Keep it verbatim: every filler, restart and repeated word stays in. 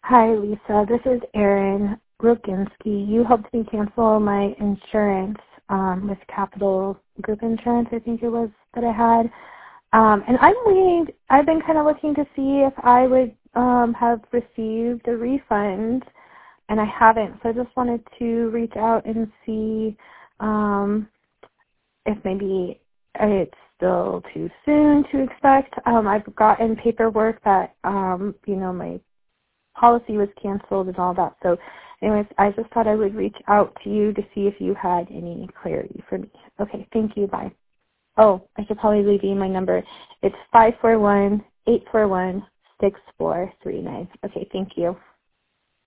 Hi, Lisa. This is Erin Rukinski. You helped me cancel my insurance um, with Capital Group Insurance, I think it was, that I had. Um, and I'm waiting. I've been kind of looking to see if I would um, have received a refund, and I haven't. So I just wanted to reach out and see um, if maybe it's still too soon to expect. Um, I've gotten paperwork that, um, you know, my policy was canceled and all that. So anyways, I just thought I would reach out to you to see if you had any clarity for me. Okay, thank you. Bye. Oh, I should probably leave you my number. It's five four one, eight four one, six four three nine. Okay, thank you.